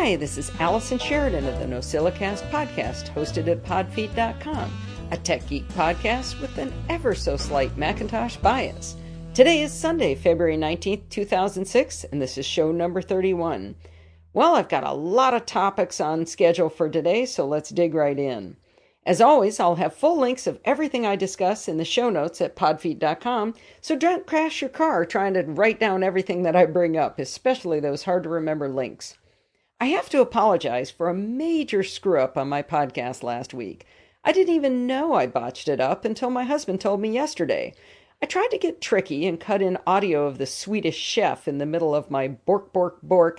Hi, this is Allison Sheridan of the NosillaCast podcast, hosted at podfeet.com, a tech geek podcast with an ever-so-slight Macintosh bias. Today is Sunday, February 19th, 2006, and this is show number 31. Well, I've got a lot of topics on schedule for today, so let's dig right in. As always, I'll have full links of everything I discuss in the show notes at podfeet.com, so don't crash your car trying to write down everything that I bring up, especially those hard-to-remember links. I have to apologize for a major screw-up on my podcast last week. I didn't even know I botched it up until my husband told me yesterday. I tried to get tricky and cut in audio of the Swedish Chef in the middle of my Bork Bork Bork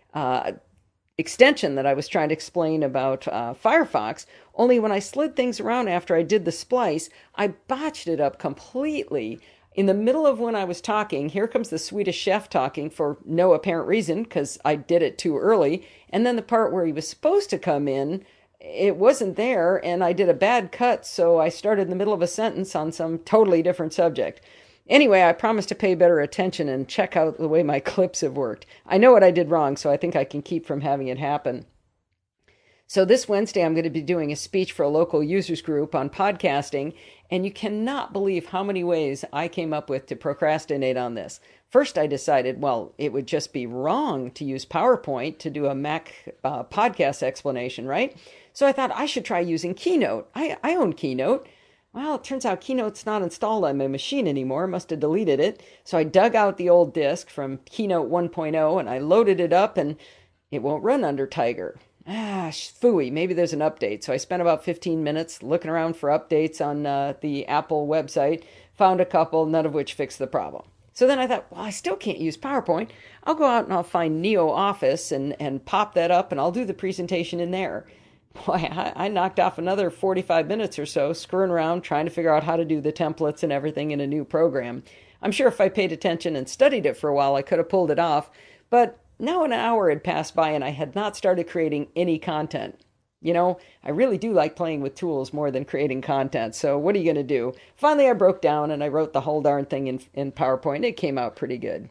extension that I was trying to explain about Firefox, only when I slid things around after I did the splice, I botched it up completely. In the middle of when I was talking, here comes the Swedish Chef talking for no apparent reason, because I did it too early, and then the part where he was supposed to come in, it wasn't there, and I did a bad cut, so I started in the middle of a sentence on some totally different subject. Anyway, I promised to pay better attention and check out the way my clips have worked. I know what I did wrong, so I think I can keep from having it happen. So this Wednesday, I'm going to be doing a speech for a local users group on podcasting, and you cannot believe how many ways I came up with to procrastinate on this. First, I decided, well, it would just be wrong to use PowerPoint to do a Mac podcast explanation, right? So I thought I should try using Keynote. I own Keynote. Well, it turns out Keynote's not installed on my machine anymore. Must have deleted it. So I dug out the old disk from Keynote 1.0 and I loaded it up, and it won't run under Tiger. Phooey, maybe there's an update. So I spent about 15 minutes looking around for updates on the Apple website, found a couple, none of which fixed the problem. So then I thought, well, I still can't use PowerPoint. I'll go out and I'll find Neo Office and pop that up, and I'll do the presentation in there. Boy, I knocked off another 45 minutes or so screwing around trying to figure out how to do the templates and everything in a new program. I'm sure if I paid attention and studied it for a while, I could have pulled it off, but now an hour had passed by and I had not started creating any content. You know, I really do like playing with tools more than creating content, so what are you going to do? Finally, I broke down and I wrote the whole darn thing in PowerPoint. It came out pretty good.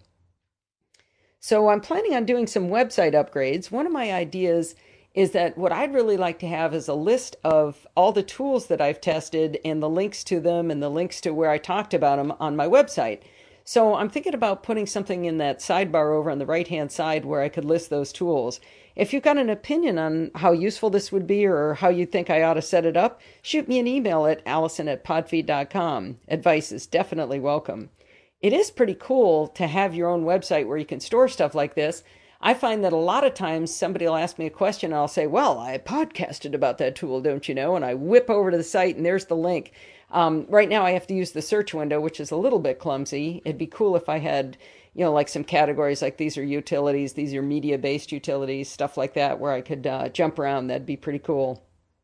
So I'm planning on doing some website upgrades. One of my ideas is that what I'd really like to have is a list of all the tools that I've tested and the links to them and the links to where I talked about them on my website. So I'm thinking about putting something in that sidebar over on the right-hand side where I could list those tools. If you've got an opinion on how useful this would be or how you think I ought to set it up, shoot me an email at allison@podfeet.com. Advice is definitely welcome. It is pretty cool to have your own website where you can store stuff like this. I find that a lot of times somebody will ask me a question and I'll say, well, I podcasted about that tool, don't you know? And I whip over to the site and there's the link. Right now I have to use the search window, which is a little bit clumsy. It'd be cool if I had, like some categories like these are utilities, these are media-based utilities, stuff like that, where I could jump around. That'd be pretty cool.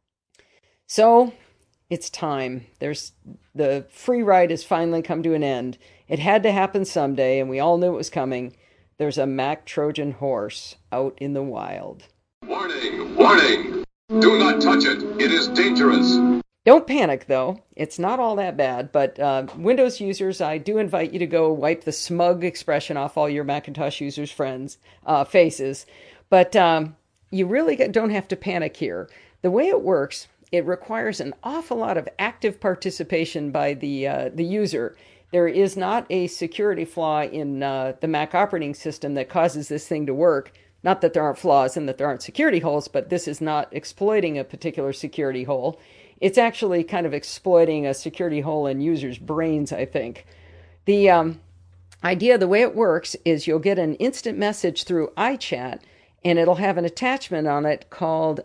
So it's time. The free ride has finally come to an end. It had to happen someday, and we all knew it was coming. There's a Mac Trojan horse out in the wild. Warning! Warning! Do not touch it. It is dangerous. Don't panic, though. It's not all that bad, but Windows users, I do invite you to go wipe the smug expression off all your Macintosh users' friends' faces. But you really don't have to panic here. The way it works, it requires an awful lot of active participation by the user. There is not a security flaw in the Mac operating system that causes this thing to work. Not that there aren't flaws and that there aren't security holes, but this is not exploiting a particular security hole. It's actually kind of exploiting a security hole in users' brains, I think. The idea, the way it works, is you'll get an instant message through iChat, and it'll have an attachment on it called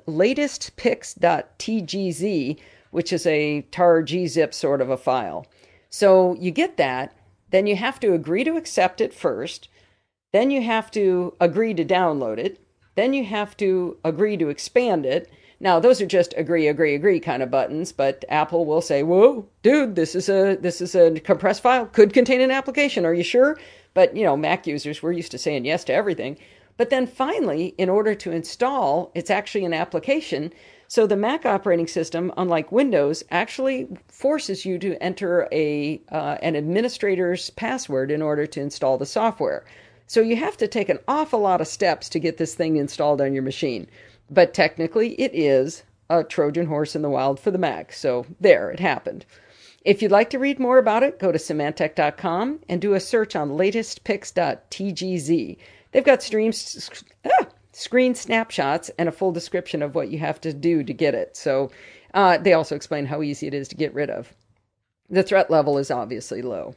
latestpics.tgz, which is a tar gzip sort of a file. So you get that, then you have to agree to accept it first, then you have to agree to download it, then you have to agree to expand it. Now, those are just agree kind of buttons, but Apple will say, whoa, dude, this is a compressed file, could contain an application, are you sure? But, Mac users, we're used to saying yes to everything. But then finally, in order to install, it's actually an application. So the Mac operating system, unlike Windows, actually forces you to enter an administrator's password in order to install the software. So you have to take an awful lot of steps to get this thing installed on your machine. But technically, it is a Trojan horse in the wild for the Mac. So there, it happened. If you'd like to read more about it, go to Symantec.com and do a search on latestpics.tgz. They've got screen snapshots and a full description of what you have to do to get it. So they also explain how easy it is to get rid of. The threat level is obviously low.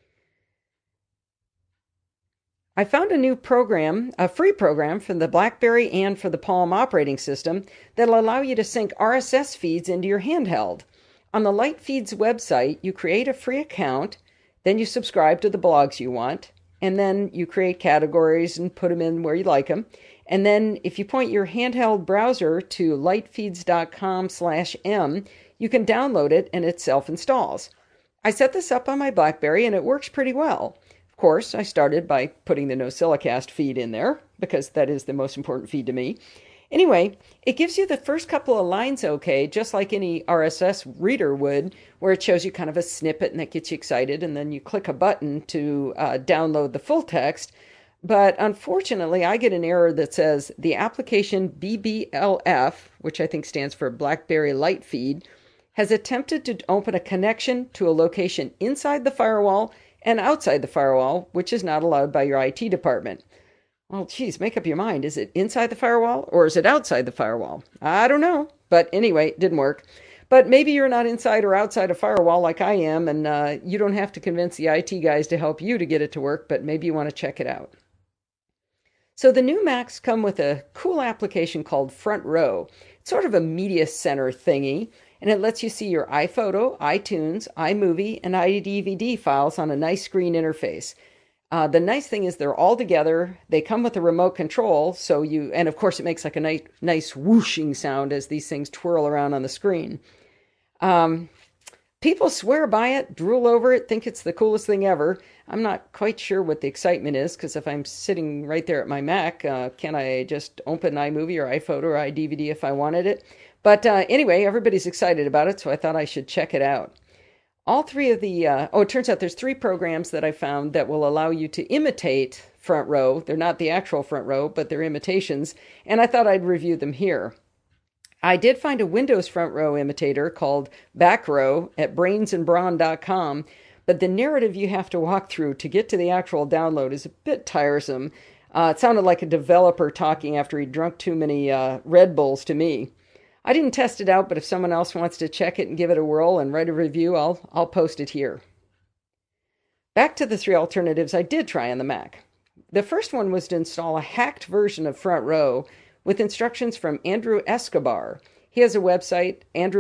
I found a new program, a free program for the BlackBerry and for the Palm operating system that'll allow you to sync RSS feeds into your handheld. On the Lightfeeds website, you create a free account, then you subscribe to the blogs you want, and then you create categories and put them in where you like them. And then if you point your handheld browser to lightfeeds.com/m, you can download it and it self-installs. I set this up on my BlackBerry and it works pretty well. Of course, I started by putting the NosillaCast feed in there because that is the most important feed to me. Anyway, it gives you the first couple of lines okay, just like any RSS reader would, where it shows you kind of a snippet and that gets you excited, and then you click a button to download the full text. But unfortunately, I get an error that says the application BBLF, which I think stands for BlackBerry Lightfeed, has attempted to open a connection to a location inside the firewall and outside the firewall, which is not allowed by your IT department. Well, geez, make up your mind. Is it inside the firewall or is it outside the firewall? I don't know. But anyway, it didn't work. But maybe you're not inside or outside a firewall like I am, and you don't have to convince the IT guys to help you to get it to work, but maybe you want to check it out. So the new Macs come with a cool application called Front Row. It's sort of a media center thingy, and it lets you see your iPhoto, iTunes, iMovie, and iDVD files on a nice screen interface. The nice thing is they're all together. They come with a remote control, and of course it makes like a nice whooshing sound as these things twirl around on the screen. People swear by it, drool over it, think it's the coolest thing ever. I'm not quite sure what the excitement is, because if I'm sitting right there at my Mac, can I just open iMovie or iPhoto or iDVD if I wanted it? But anyway, everybody's excited about it, so I thought I should check it out. All three of it turns out there's 3 programs that I found that will allow you to imitate Front Row. They're not the actual Front Row, but they're imitations, and I thought I'd review them here. I did find a Windows Front Row imitator called Backrow at brainsandbrawn.com, but the narrative you have to walk through to get to the actual download is a bit tiresome. It sounded like a developer talking after he'd drunk too many Red Bulls to me. I didn't test it out, but if someone else wants to check it and give it a whirl and write a review, I'll post it here. Back to the 3 alternatives I did try on the Mac. The first one was to install a hacked version of Front Row with instructions from Andrew Escobar. He has a website,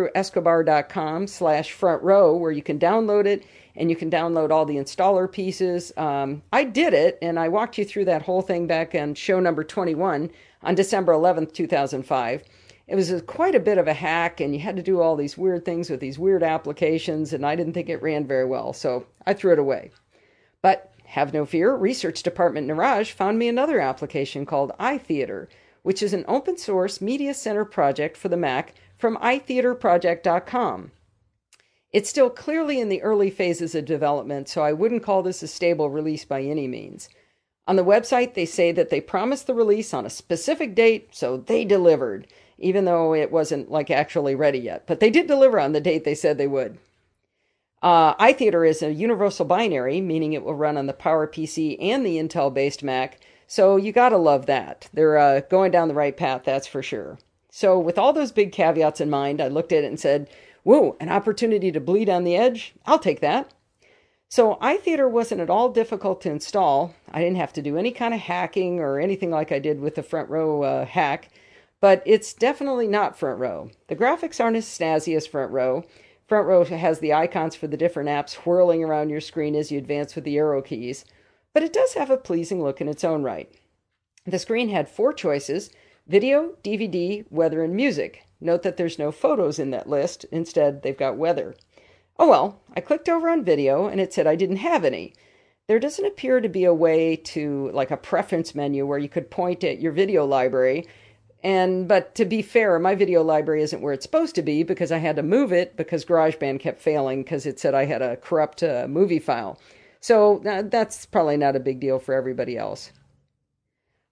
andrewescobar.com/frontrow, where you can download it, and you can download all the installer pieces. I did it, and I walked you through that whole thing back on show number 21 on December 11th, 2005. It was quite a bit of a hack, and you had to do all these weird things with these weird applications, and I didn't think it ran very well, so I threw it away. But have no fear, Research Department Niraj found me another application called iTheater, which is an open source media center project for the Mac from iTheaterproject.com. It's still clearly in the early phases of development, so I wouldn't call this a stable release by any means. On the website, they say that they promised the release on a specific date, so they delivered, even though it wasn't actually ready yet. But they did deliver on the date they said they would. iTheater is a universal binary, meaning it will run on the PowerPC and the Intel-based Mac, so you gotta love that. They're going down the right path, that's for sure. So with all those big caveats in mind, I looked at it and said, whoa, an opportunity to bleed on the edge? I'll take that. So iTheater wasn't at all difficult to install. I didn't have to do any kind of hacking or anything like I did with the Front Row hack, but it's definitely not Front Row. The graphics aren't as snazzy as Front Row. Front Row has the icons for the different apps whirling around your screen as you advance with the arrow keys, but it does have a pleasing look in its own right. The screen had 4 choices: video, DVD, weather, and music. Note that there's no photos in that list. Instead, they've got weather. Oh well, I clicked over on video and it said I didn't have any. There doesn't appear to be a way to, like a preference menu where you could point at your video library. But to be fair, my video library isn't where it's supposed to be because I had to move it because GarageBand kept failing because it said I had a corrupt movie file. So that's probably not a big deal for everybody else.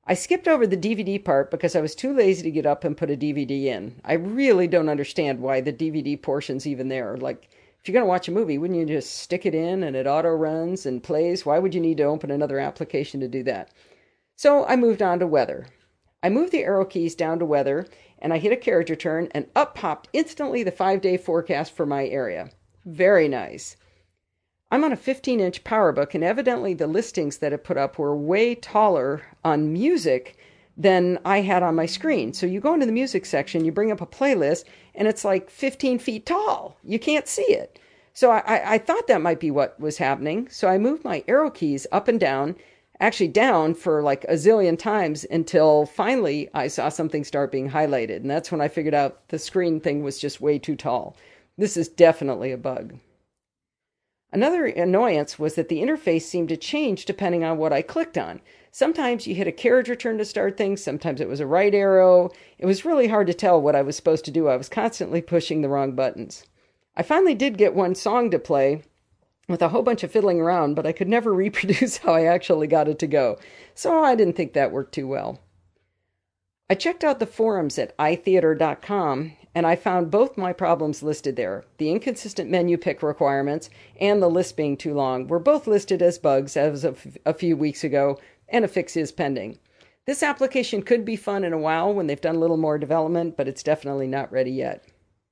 I skipped over the DVD part because I was too lazy to get up and put a DVD in. I really don't understand why the DVD portion's even there. Like, if you're going to watch a movie, wouldn't you just stick it in and it auto runs and plays? Why would you need to open another application to do that? So I moved on to weather. I moved the arrow keys down to weather, and I hit a character turn, and up popped instantly the 5-day forecast for my area. Very nice. I'm on a 15-inch PowerBook, and evidently the listings that it put up were way taller on music than I had on my screen. So you go into the music section, you bring up a playlist, and it's like 15 feet tall. You can't see it. So I thought that might be what was happening. So I moved my arrow keys up and down, actually down for like a zillion times until finally I saw something start being highlighted. And that's when I figured out the screen thing was just way too tall. This is definitely a bug. Another annoyance was that the interface seemed to change depending on what I clicked on. Sometimes you hit a character turn to start things, sometimes it was a right arrow. It was really hard to tell what I was supposed to do. I was constantly pushing the wrong buttons. I finally did get one song to play with a whole bunch of fiddling around, but I could never reproduce how I actually got it to go. So I didn't think that worked too well. I checked out the forums at itheater.com, and I found both my problems listed there. The inconsistent menu pick requirements and the list being too long were both listed as bugs as of a few weeks ago, and a fix is pending. This application could be fun in a while when they've done a little more development, but it's definitely not ready yet.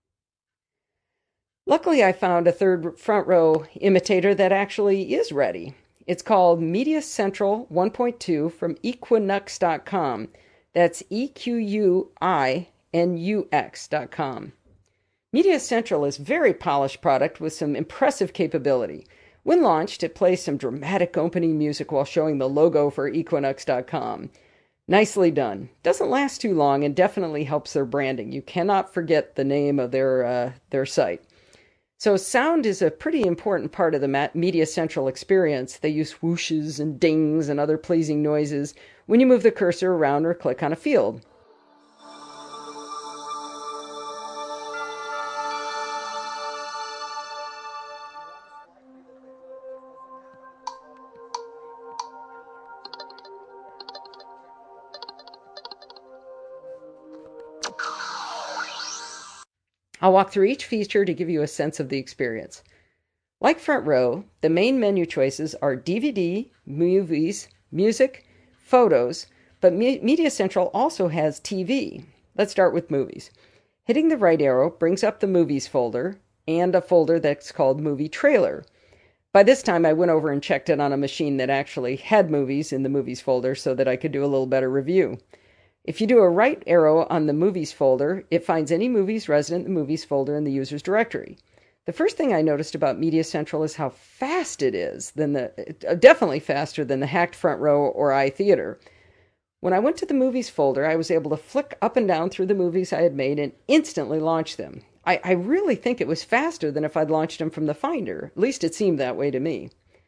Luckily, I found a third front row imitator that actually is ready. It's called Media Central 1.2 from Equinux.com. That's EQUINUX.com. Media Central is a very polished product with some impressive capability. When launched, it plays some dramatic opening music while showing the logo for Equinux.com. Nicely done. Doesn't last too long and definitely helps their branding. You cannot forget the name of their site. So sound is a pretty important part of the Media Central experience. They use whooshes and dings and other pleasing noises when you move the cursor around or click on a field. I'll walk through each feature to give you a sense of the experience. Like Front Row, the main menu choices are DVD, movies, music, photos, but Media Central also has TV. Let's start with movies. Hitting the right arrow brings up the movies folder and a folder that's called Movie Trailer. By this time, I went over and checked it on a machine that actually had movies in the movies folder so that I could do a little better review. If you do a right arrow on the movies folder, it finds any movies resident in the movies folder in the user's directory. The first thing I noticed about Media Central is how fast it is, definitely faster than the hacked Front Row or iTheater. When I went to the movies folder, I was able to flick up and down through the movies I had made and instantly launch them. I really think it was faster than if I'd launched them from the Finder. At least it seemed that way to me.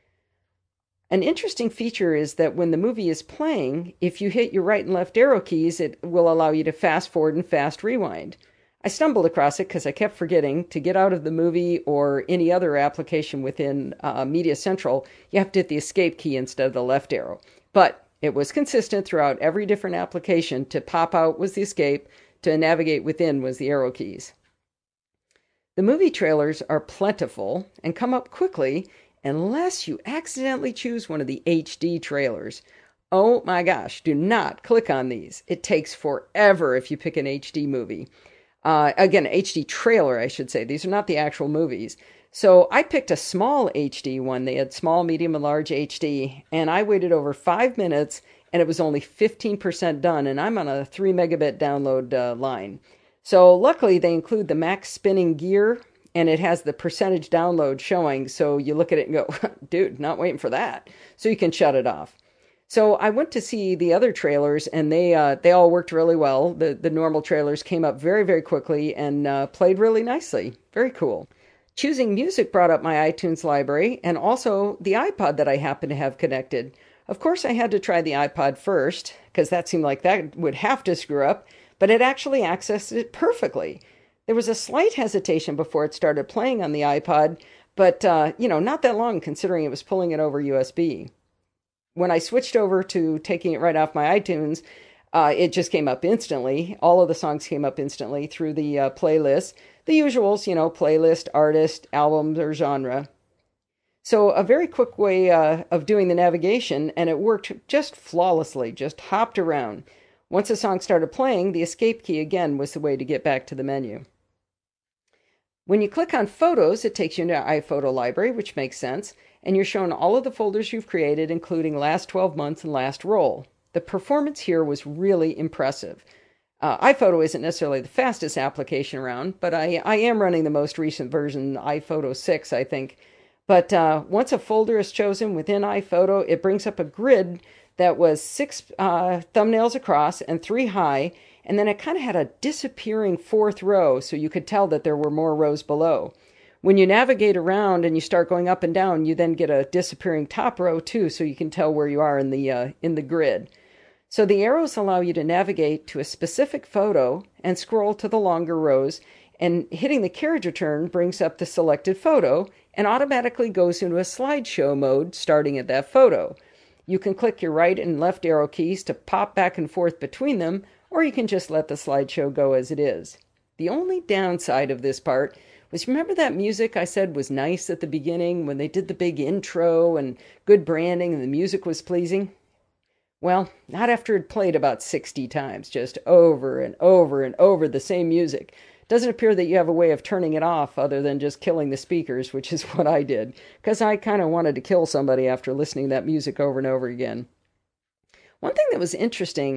An interesting feature is that when the movie is playing, if you hit your right and left arrow keys, it will allow you to fast forward and fast rewind. I stumbled across it because I kept forgetting to get out of the movie or any other application within Media Central. You have to hit the escape key instead of the left arrow. But it was consistent throughout every different application. To pop out was the escape, to navigate within was the arrow keys. The movie trailers are plentiful and come up quickly unless you accidentally choose one of the HD trailers. Oh my gosh, do not click on these. It takes forever if you pick an HD movie. Again, HD trailer, I should say. These are not the actual movies. So I picked a small HD one. They had small, medium, and large HD. And I waited over 5 minutes, and it was only 15% done. And I'm on a 3 megabit download line. So luckily, they include the max spinning gear, and it has the percentage download showing. So you look at it and go, dude, not waiting for that. So you can shut it off. So I went to see the other trailers, and they all worked really well. The normal trailers came up very, very quickly and played really nicely. Very cool. Choosing music brought up my iTunes library and also the iPod that I happen to have connected. Of course, I had to try the iPod first because that seemed like that would have to screw up, but it actually accessed it perfectly. There was a slight hesitation before it started playing on the iPod, but not that long considering it was pulling it over USB. when I switched over to taking it right off my iTunes, it just came up instantly. All of the songs came up instantly through the playlist. The usuals, playlist, artist, albums, or genre. So a very quick way of doing the navigation, and it worked just flawlessly, just hopped around. Once a song started playing, the escape key again was the way to get back to the menu. When you click on Photos, it takes you into iPhoto Library, which makes sense, and you're shown all of the folders you've created, including last 12 months and last roll. The performance here was really impressive. iPhoto isn't necessarily the fastest application around, but I am running the most recent version, iPhoto 6, I think. But once a folder is chosen within iPhoto, it brings up a grid that was 6 thumbnails across and 3 high, and then it kind of had a disappearing 4th row, so you could tell that there were more rows below. When you navigate around and you start going up and down, you then get a disappearing top row too, so you can tell where you are in the grid. So the arrows allow you to navigate to a specific photo and scroll to the longer rows, and hitting the carriage return brings up the selected photo and automatically goes into a slideshow mode starting at that photo. You can click your right and left arrow keys to pop back and forth between them, or you can just let the slideshow go as it is. The only downside of this part was, remember that music I said was nice at the beginning when they did the big intro and good branding and the music was pleasing? Well, not after it played about 60 times, just over and over and over the same music. It doesn't appear that you have a way of turning it off other than just killing the speakers, which is what I did, because I kind of wanted to kill somebody after listening to that music over and over again. One thing that was interesting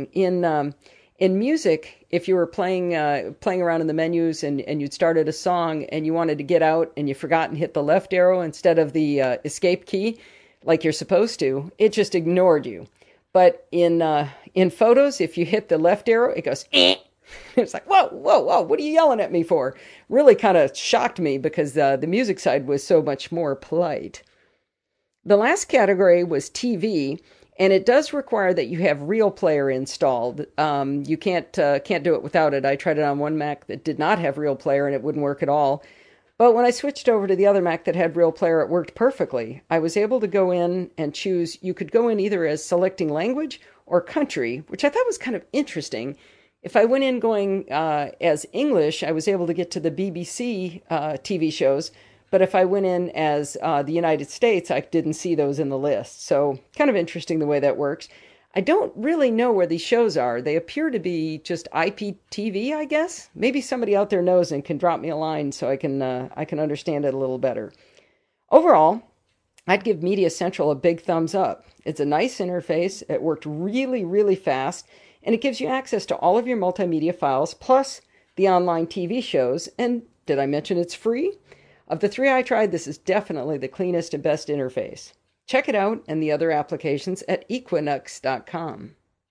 in music, if you were playing around in the menus and you'd started a song and you wanted to get out and you forgot and hit the left arrow instead of the escape key like you're supposed to, it just ignored you. But in Photos, if you hit the left arrow, it goes, eh. It's like, whoa, whoa, whoa, what are you yelling at me for? Really kind of shocked me because the music side was so much more polite. The last category was TV, and it does require that you have Real Player installed. You can't do it without it. I tried it on one Mac that did not have Real Player, and it wouldn't work at all. But when I switched over to the other Mac that had Real Player, it worked perfectly. I was able to go in and choose. You could go in either as selecting language or country, which I thought was kind of interesting. If I went in going as English, I was able to get to the BBC TV shows. But if I went in as the United States, I didn't see those in the list. So kind of interesting the way that works. I don't really know where these shows are. They appear to be just IPTV, I guess. Maybe somebody out there knows and can drop me a line so I can understand it a little better. Overall, I'd give Media Central a big thumbs up. It's a nice interface. It worked really, really fast, and it gives you access to all of your multimedia files plus the online TV shows. And did I mention it's free? Of the 3 I tried, this is definitely the cleanest and best interface. Check it out and the other applications at Equinox.com.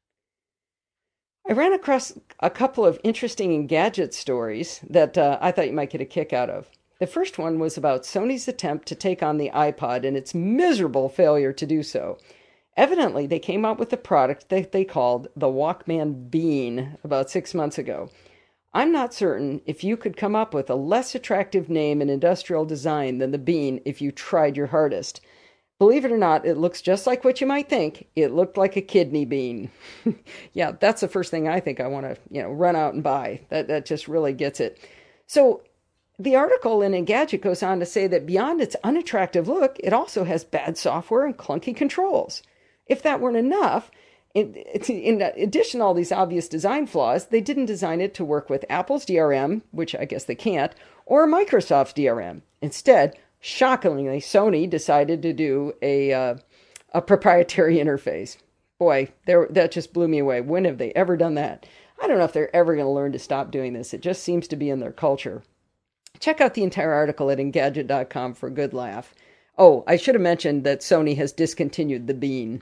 I ran across a couple of interesting Engadget stories that I thought you might get a kick out of. The first one was about Sony's attempt to take on the iPod and its miserable failure to do so. Evidently, they came out with a product that they called the Walkman Bean about 6 months ago. I'm not certain if you could come up with a less attractive name and industrial design than the Bean if you tried your hardest. Believe it or not, it looks just like what you might think. It looked like a kidney bean. Yeah, that's the first thing I think I want to, run out and buy. That just really gets it. So the article in Engadget goes on to say that beyond its unattractive look, it also has bad software and clunky controls. If that weren't enough, in addition to all these obvious design flaws, they didn't design it to work with Apple's DRM, which I guess they can't, or Microsoft's DRM. Instead, shockingly, Sony decided to do a proprietary interface. Boy, that just blew me away. When have they ever done that? I don't know if they're ever going to learn to stop doing this. It just seems to be in their culture. Check out the entire article at Engadget.com for a good laugh. Oh, I should have mentioned that Sony has discontinued the Bean.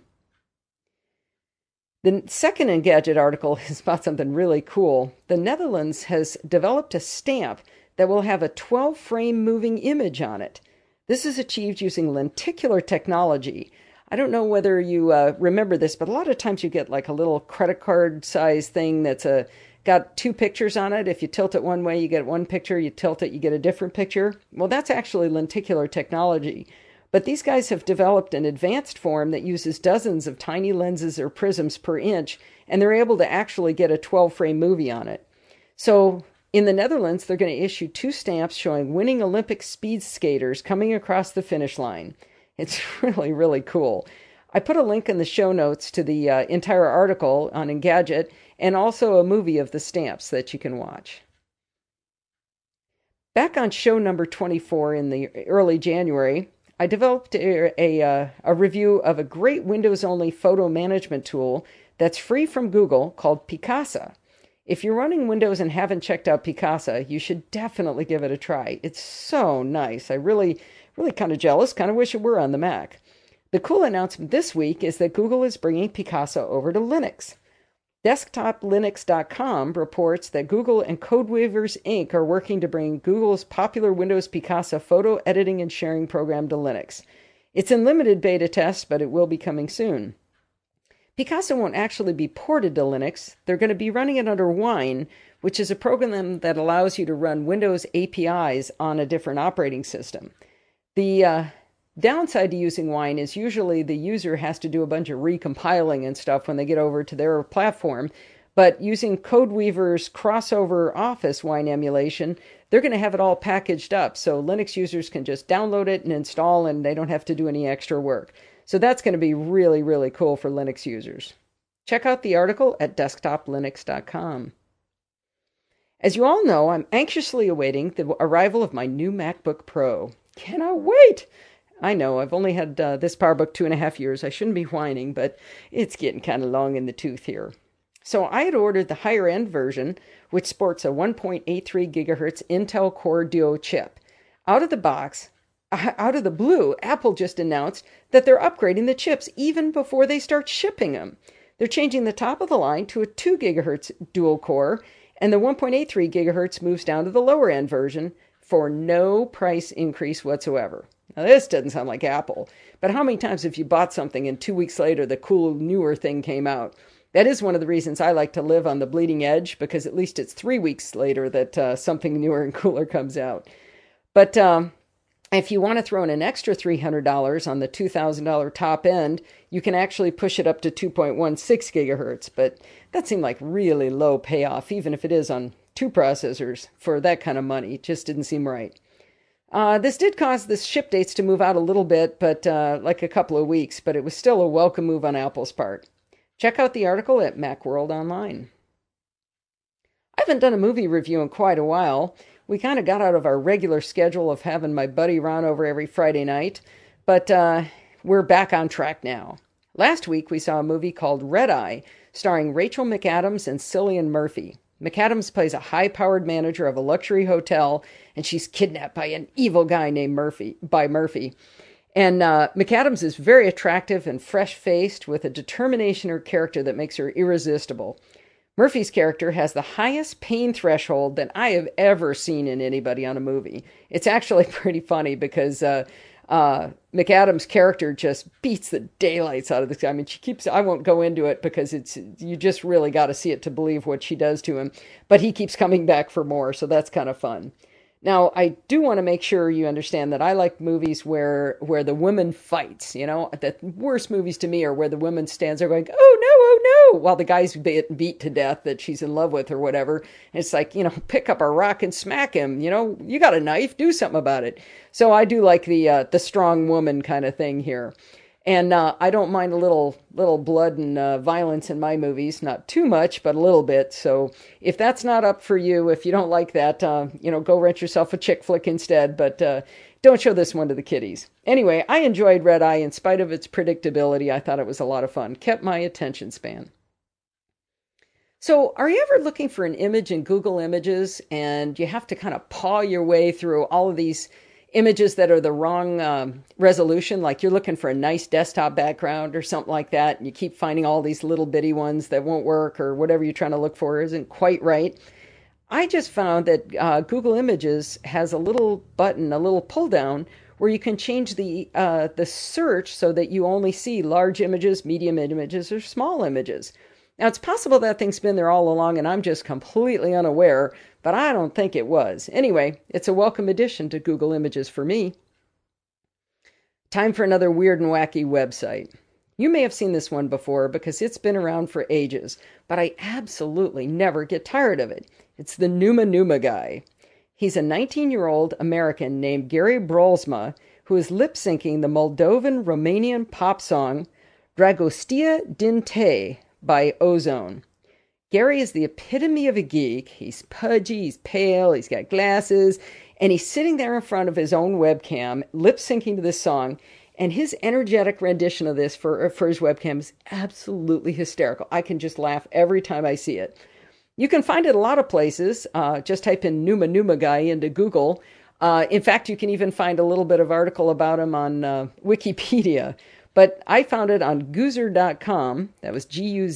The second Engadget article is about something really cool. The Netherlands has developed a stamp that will have a 12-frame moving image on it. This is achieved using lenticular technology. I don't know whether you remember this, but a lot of times you get like a little credit card size thing that's got 2 pictures on it. If you tilt it one way, you get one picture. You tilt it, you get a different picture. Well, that's actually lenticular technology. But these guys have developed an advanced form that uses dozens of tiny lenses or prisms per inch, and they're able to actually get a 12-frame movie on it. So in the Netherlands, they're going to issue 2 stamps showing winning Olympic speed skaters coming across the finish line. It's really, really cool. I put a link in the show notes to the entire article on Engadget and also a movie of the stamps that you can watch. Back on show number 24 in the early January, I developed a review of a great Windows-only photo management tool that's free from Google called Picasa. If you're running Windows and haven't checked out Picasa, you should definitely give it a try. It's so nice. I really kind of jealous, kind of wish it were on the Mac. The cool announcement this week is that Google is bringing Picasa over to Linux. DesktopLinux.com reports that Google and CodeWeavers Inc. are working to bring Google's popular Windows Picasa photo editing and sharing program to Linux. It's in limited beta test, but it will be coming soon. Picasa won't actually be ported to Linux. They're going to be running it under Wine, which is a program that allows you to run Windows APIs on a different operating system. The downside to using Wine is usually the user has to do a bunch of recompiling and stuff when they get over to their platform. But using CodeWeaver's crossover Office Wine emulation, they're going to have it all packaged up. So Linux users can just download it and install, and they don't have to do any extra work. So that's going to be really, really cool for Linux users. Check out the article at desktoplinux.com. As you all know, I'm anxiously awaiting the arrival of my new MacBook Pro. Cannot wait! I know, I've only had this PowerBook 2.5 years. I shouldn't be whining, but it's getting kind of long in the tooth here. So I had ordered the higher-end version, which sports a 1.83 gigahertz Intel Core Duo chip. Out of the blue, Apple just announced that they're upgrading the chips even before they start shipping them. They're changing the top of the line to a 2 gigahertz dual core, and the 1.83 gigahertz moves down to the lower end version for no price increase whatsoever. Now, this doesn't sound like Apple, but how many times have you bought something and 2 weeks later the cool newer thing came out? That is one of the reasons I like to live on the bleeding edge, because at least it's 3 weeks later that something newer and cooler comes out. But if you want to throw in an extra $300 on the $2,000 top end, you can actually push it up to 2.16 gigahertz. But that seemed like really low payoff, even if it is on 2 processors for that kind of money. It just didn't seem right. This did cause the ship dates to move out a little bit, but like a couple of weeks, but it was still a welcome move on Apple's part. Check out the article at Macworld Online. I haven't done a movie review in quite a while. We kind of got out of our regular schedule of having my buddy Ron over every Friday night, but we're back on track now. Last week we saw a movie called Red Eye, starring Rachel McAdams and Cillian Murphy. McAdams plays a high-powered manager of a luxury hotel, and she's kidnapped by an evil guy named Murphy. And McAdams is very attractive and fresh-faced with a determination in her character that makes her irresistible. Murphy's character has the highest pain threshold that I have ever seen in anybody on a movie. It's actually pretty funny because McAdams' character just beats the daylights out of this guy. I mean, I won't go into it because you just really got to see it to believe what she does to him. But he keeps coming back for more, so that's kind of fun. Now, I do want to make sure you understand that I like movies where the woman fights. You know, the worst movies to me are where the woman stands there going, oh no, while the guy's beat to death that she's in love with or whatever. And it's like, pick up a rock and smack him. You got a knife, do something about it. So I do like the strong woman kind of thing here. And I don't mind a little blood and violence in my movies. Not too much, but a little bit. So if that's not up for you, if you don't like that, go rent yourself a chick flick instead. But don't show this one to the kiddies. Anyway, I enjoyed Red Eye in spite of its predictability. I thought it was a lot of fun. Kept my attention span. So are you ever looking for an image in Google Images and you have to kind of paw your way through all of these images that are the wrong resolution, like you're looking for a nice desktop background or something like that, and you keep finding all these little bitty ones that won't work, or whatever you're trying to look for isn't quite right? I just found that Google Images has a little button, a little pull down, where you can change the search so that you only see large images, medium images, or small images. Now, it's possible that thing's been there all along and I'm just completely unaware, but I don't think it was. Anyway, it's a welcome addition to Google Images for me. Time for another weird and wacky website. You may have seen this one before because it's been around for ages, but I absolutely never get tired of it. It's the Numa Numa guy. He's a 19-year-old American named Gary Brolsma who is lip-syncing the Moldovan-Romanian pop song Dragostea din Te by Ozone. Gary is the epitome of a geek. He's pudgy, he's pale, he's got glasses, and he's sitting there in front of his own webcam, lip-syncing to this song, and his energetic rendition of this for his webcam is absolutely hysterical. I can just laugh every time I see it. You can find it a lot of places. Just type in Numa Numa guy into Google. In fact, you can even find a little bit of article about him on Wikipedia. But I found it on Guzer.com. That was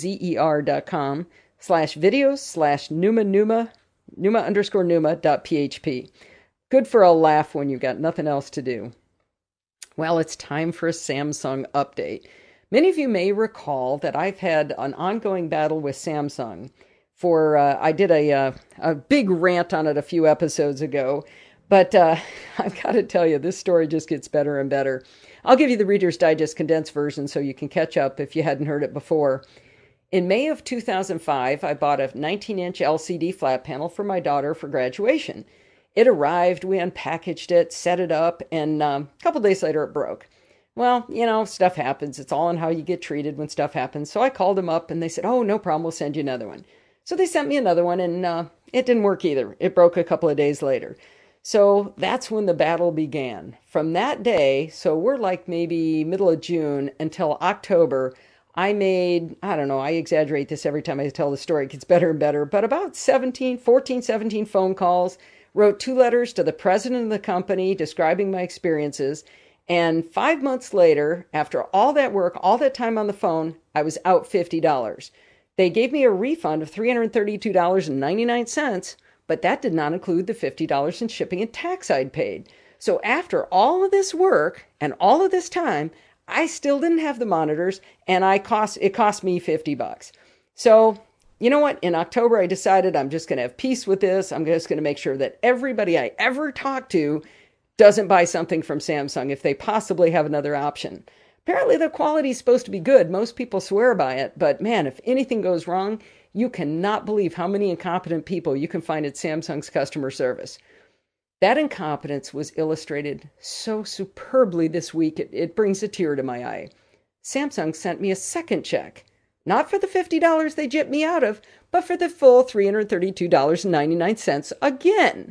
GUZER.com/videos/Numa_Numa.php. Good for a laugh when you've got nothing else to do. Well, it's time for a Samsung update. Many of you may recall that I've had an ongoing battle with Samsung. I did a big rant on it a few episodes ago, but I've got to tell you, this story just gets better and better. I'll give you the Reader's Digest condensed version so you can catch up if you hadn't heard it before. In May of 2005, I bought a 19-inch LCD flat panel for my daughter for graduation. It arrived, we unpackaged it, set it up, and a couple days later it broke. Well, stuff happens. It's all in how you get treated when stuff happens. So I called them up and they said, oh, no problem, we'll send you another one. So they sent me another one and it didn't work either. It broke a couple of days later. So that's when the battle began. From that day, so we're like maybe middle of June until October, I made, I don't know, I exaggerate this every time I tell the story. It gets better and better, but about 17 phone calls, wrote 2 letters to the president of the company describing my experiences. And 5 months later, after all that work, all that time on the phone, I was out $50. They gave me a refund of $332.99, but that did not include the $50 in shipping and tax I'd paid. So after all of this work and all of this time, I still didn't have the monitors, and it cost me $50. So you know what? In October, I decided I'm just going to have peace with this. I'm just going to make sure that everybody I ever talk to doesn't buy something from Samsung if they possibly have another option. Apparently, the quality is supposed to be good. Most people swear by it. But man, if anything goes wrong, you cannot believe how many incompetent people you can find at Samsung's customer service. That incompetence was illustrated so superbly this week, it brings a tear to my eye. Samsung sent me a second check. Not for the $50 they gypped me out of, but for the full $332.99 again.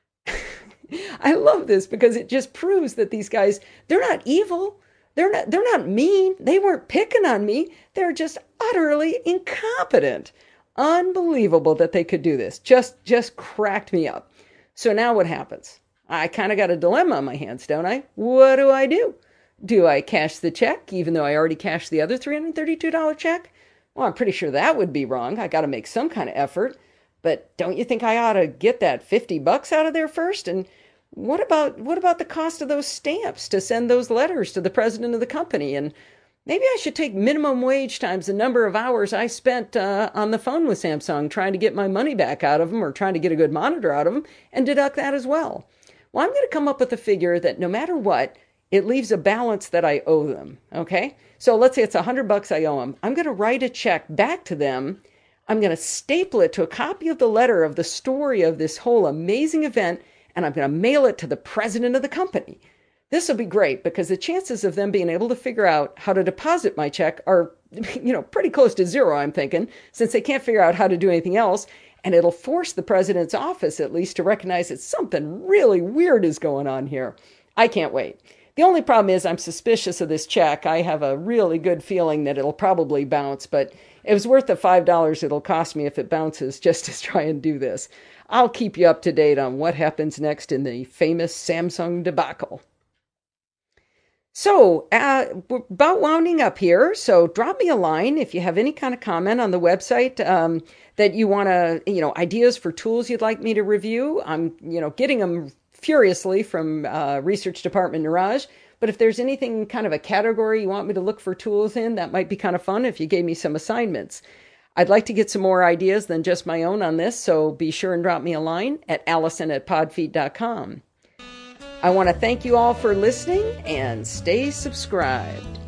I love this because it just proves that these guys, they're not evil. They're not mean. They weren't picking on me. They're just utterly incompetent. Unbelievable that they could do this. Just cracked me up. So now what happens? I kind of got a dilemma on my hands, don't I? What do? Do I cash the check, even though I already cashed the other $332 check? Well, I'm pretty sure that would be wrong. I got to make some kind of effort. But don't you think I ought to get that $50 out of there first? And what about the cost of those stamps to send those letters to the president of the company? And maybe I should take minimum wage times the number of hours I spent on the phone with Samsung trying to get my money back out of them or trying to get a good monitor out of them and deduct that as well. Well, I'm going to come up with a figure that no matter what, it leaves a balance that I owe them, okay? So let's say it's $100 I owe them. I'm going to write a check back to them. I'm going to staple it to a copy of the letter of the story of this whole amazing event, and I'm going to mail it to the president of the company. This will be great because the chances of them being able to figure out how to deposit my check are, pretty close to zero, I'm thinking, since they can't figure out how to do anything else. And it'll force the president's office, at least, to recognize that something really weird is going on here. I can't wait. The only problem is I'm suspicious of this check. I have a really good feeling that it'll probably bounce, but it was worth the $5 it'll cost me if it bounces just to try and do this. I'll keep you up to date on what happens next in the famous Samsung debacle. So, we're about wounding up here, so drop me a line if you have any kind of comment on the website that you want to, ideas for tools you'd like me to review. I'm, getting them furiously from Research Department Neeraj, but if there's anything kind of a category you want me to look for tools in, that might be kind of fun if you gave me some assignments. I'd like to get some more ideas than just my own on this, so be sure and drop me a line at allison@podfeet.com. I want to thank you all for listening and stay subscribed.